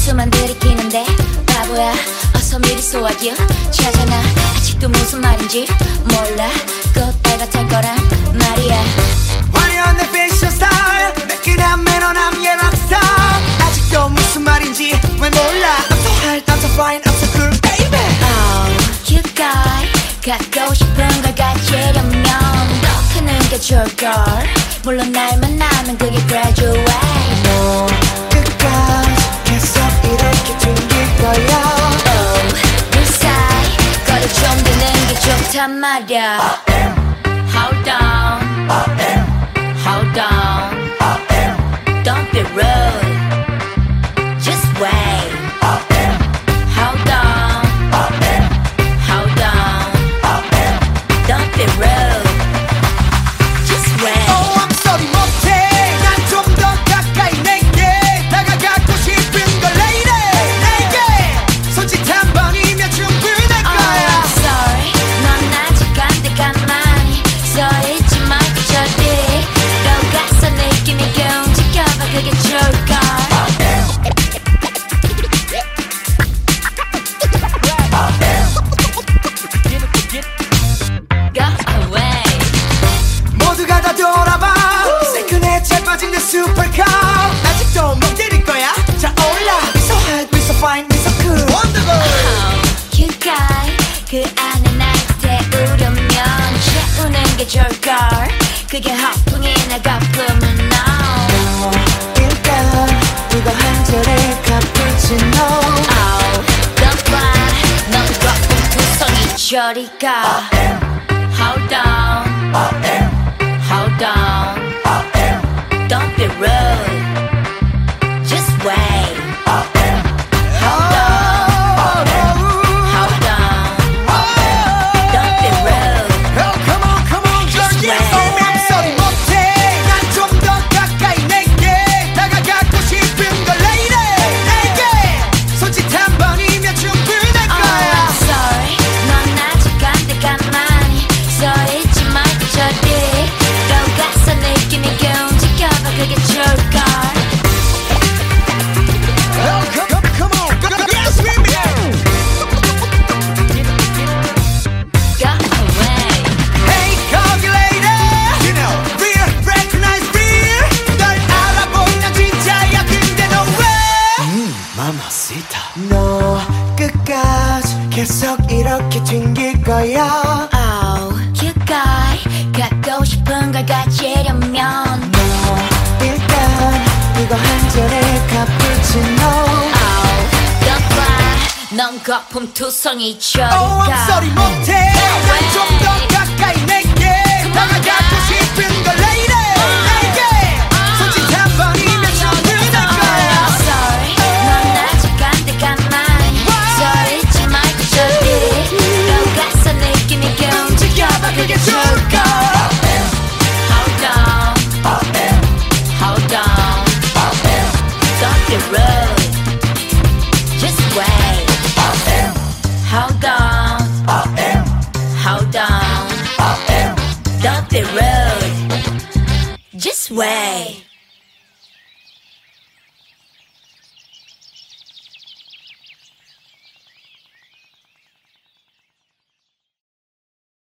수만 들이키는데 바보야 어서 미리 소화기 찾아나 아직도 무슨 말인지 몰라 꽃달 같을 거란 말이야. 화려한 내 패션 스타일 매끈한 매너남 예 락스타 아직도 무슨 말인지 왜 몰라. I'm so hot, I'm so fine, I'm so cool baby. Oh cute guy 갖고 싶은 걸 가지려면 더 크는 게 좋을걸. 물론 날 만나면 그게 graduate. 너 끝까지 계속 이렇게 튕길 거야. Oh 그 사이 거리 좀 드는 게 좋단 말야. Hold on Hold on Don't be rude Just wait Hold on Hold on Don't be rude Just wait. Oh I'm sorry 못해 난 좀 더 가까이 내게 다가가고 싶은 걸 lady 내게 손짓 한 번이면 충분할 거야. Oh I'm sorry 넌 아직 안 돼 가만히 서있지 말고 저리로 가서 느낌이 움직여봐 그게 좋을걸. 모두가 다 돌아봐 세컨에 잘 빠진 내 슈퍼카 아직도 못 때릴 거야. 자 올라 We so hot, we so fine, we so cool Wonderful. Cute guy 그 안에 날 태우려면 채우는 게 좋을걸. 그게 허풍이나 거품은 no. 일단 이거 한 잔에 카푸치노. Oh don't cry 넌 거품 투성이 저리 가. Hold on Hold on Don't be rude Just wait Hold on Hold on Don't be rude Oh come on come on Just girl wait. Oh I'm sorry 못해 난 좀 더 가까이 내게 다가가고 싶은 걸 lady 내게 손짓 한 번이면 충분할 Oh 거야. I'm sorry 넌 아직 안 돼 가만히 서있지 말고 저리로 가서 느낌이 움직여봐 그게 좋을걸. Oh come on yes with me. Go away Hey 거기 lady You know real recognize real 널 알아보면 진짜야 근데 너 왜 Mamacita 너 끝까지 계속 이렇게 튕길 거야. Oh cute guy 갖고 싶은 걸 가지려면 너 일단 이거 한 잔에 카푸치노. Oh don't cry 넌 거품 투성이 저리 Oh I'm sorry 가. 못해 난 좀 더 가까이 내게 다가가고 싶은 걸 lady 내게 손짓 한 번이면 충분할 거야. Oh sorry 넌 아직 안 돼 가만히 서있지 말고 저리로 가서 느낌이 움직여봐 그게 좋을걸. Hold on Hold on Don't be rude Just wait Hold on Hold on Don't be rude Just wait